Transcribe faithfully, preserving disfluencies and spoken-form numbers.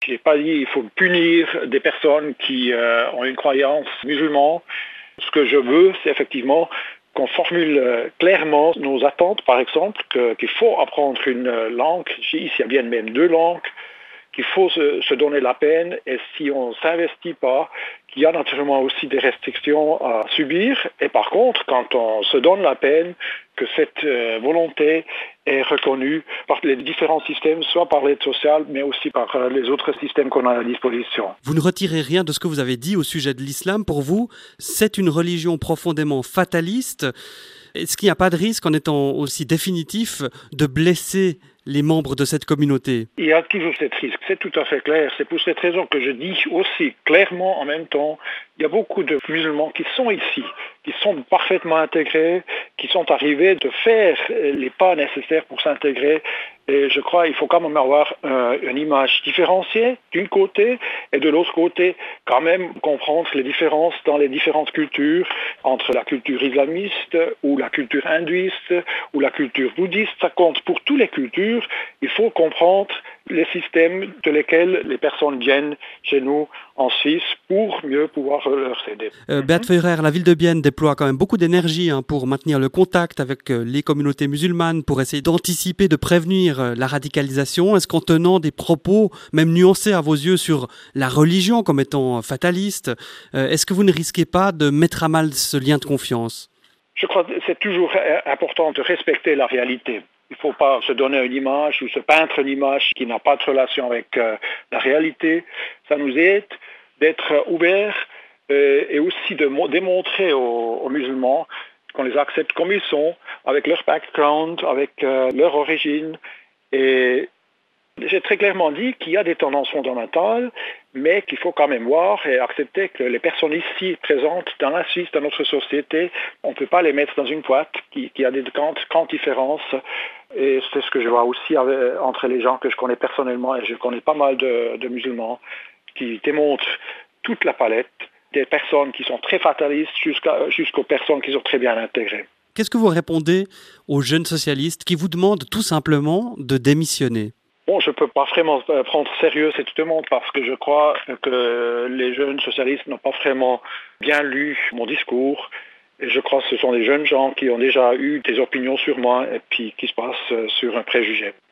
Je n'ai pas dit qu'il faut punir des personnes qui euh, ont une croyance musulmane. Ce que je veux, c'est effectivement qu'on formule euh, clairement nos attentes, par exemple, que, qu'il faut apprendre une langue, ici il y a bien même deux langues, qu'il faut se, se donner la peine, et si on ne s'investit pas, qu'il y a naturellement aussi des restrictions à subir. Et par contre, quand on se donne la peine, que cette euh, volonté est reconnue par les différents systèmes, soit par l'aide sociale, mais aussi par euh, les autres systèmes qu'on a à disposition. Vous ne retirez rien de ce que vous avez dit au sujet de l'islam. Pour vous, c'est une religion profondément fataliste. Est-ce qu'il n'y a pas de risque, en étant aussi définitif, de blesser les membres de cette communauté? Il y a toujours cet risque, c'est tout à fait clair. C'est pour cette raison que je dis aussi clairement en même temps, il y a beaucoup de musulmans qui sont ici, qui sont parfaitement intégrés, qui sont arrivés de faire les pas nécessaires pour s'intégrer. Et je crois qu'il faut quand même avoir euh, une image différenciée d'un côté, et de l'autre côté, quand même comprendre les différences dans les différentes cultures, entre la culture islamiste ou la culture hindouiste ou la culture bouddhiste. Ça compte pour toutes les cultures. Il faut comprendre les systèmes de lesquels les personnes viennent chez nous en Suisse pour mieux pouvoir leur aider. Euh, Beat Feurer, la ville de Bienne déploie quand même beaucoup d'énergie hein, pour maintenir le contact avec euh, les communautés musulmanes, pour essayer d'anticiper, de prévenir euh, la radicalisation. Est-ce qu'en tenant des propos, même nuancés à vos yeux, sur la religion comme étant fataliste, euh, est-ce que vous ne risquez pas de mettre à mal ce lien de confiance? Je crois que c'est toujours important de respecter la réalité. Il ne faut pas se donner une image ou se peindre une image qui n'a pas de relation avec euh, la réalité. Ça nous aide d'être ouverts euh, et aussi de mo- démontrer aux, aux musulmans qu'on les accepte comme ils sont, avec leur background, avec euh, leur origine. Et j'ai très clairement dit qu'il y a des tendances fondamentales, mais qu'il faut quand même voir et accepter que les personnes ici présentes dans la Suisse, dans notre société, on ne peut pas les mettre dans une boîte qui, qui a des grandes différences. Et c'est ce que je vois aussi avec, entre les gens que je connais personnellement, et je connais pas mal de, de musulmans, qui démontrent toute la palette des personnes qui sont très fatalistes jusqu'à, jusqu'aux personnes qui sont très bien intégrées. Qu'est-ce que vous répondez aux jeunes socialistes qui vous demandent tout simplement de démissionner? Bon, je ne peux pas vraiment prendre sérieux cette demande parce que je crois que les jeunes socialistes n'ont pas vraiment bien lu mon discours. Et je crois que ce sont des jeunes gens qui ont déjà eu des opinions sur moi et puis qui se basent sur un préjugé.